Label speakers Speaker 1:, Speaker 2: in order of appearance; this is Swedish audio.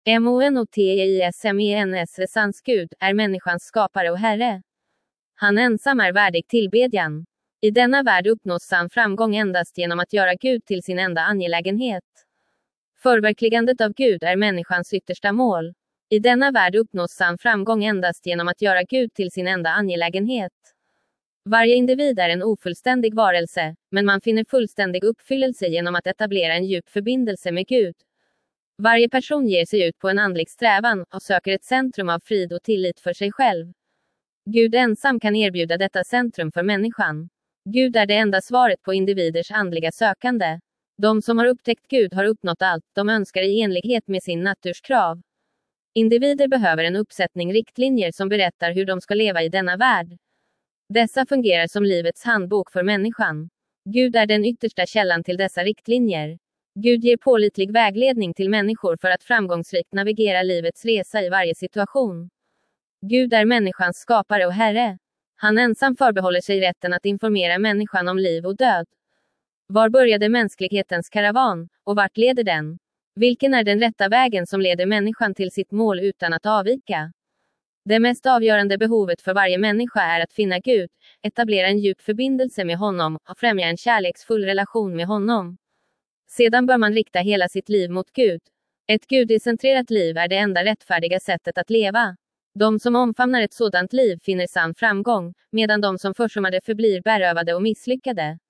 Speaker 1: Monotheismens sans Gud är människans skapare och herre. Han ensam är värdig tillbedjan. I denna värld uppnås sann framgång endast genom att göra Gud till sin enda angelägenhet. Förverkligandet av Gud är människans yttersta mål. I denna värld uppnås sann framgång endast genom att göra Gud till sin enda angelägenhet. Varje individ är en ofullständig varelse, men man finner fullständig uppfyllelse genom att etablera en djup förbindelse med Gud. Varje person ger sig ut på en andlig strävan och söker ett centrum av frid och tillit för sig själv. Gud ensam kan erbjuda detta centrum för människan. Gud är det enda svaret på individers andliga sökande. De som har upptäckt Gud har uppnått allt de önskar i enlighet med sin naturs krav. Individer behöver en uppsättning riktlinjer som berättar hur de ska leva i denna värld. Dessa fungerar som livets handbok för människan. Gud är den yttersta källan till dessa riktlinjer. Gud ger pålitlig vägledning till människor för att framgångsrikt navigera livets resa i varje situation. Gud är människans skapare och herre. Han ensam förbehåller sig rätten att informera människan om liv och död. Var började mänsklighetens karavan, och vart leder den? Vilken är den rätta vägen som leder människan till sitt mål utan att avvika? Det mest avgörande behovet för varje människa är att finna Gud, etablera en djup förbindelse med honom och främja en kärleksfull relation med honom. Sedan bör man rikta hela sitt liv mot Gud. Ett gudicentrerat liv är det enda rättfärdiga sättet att leva. De som omfamnar ett sådant liv finner sann framgång, medan de som försummar det förblir berövade och misslyckade.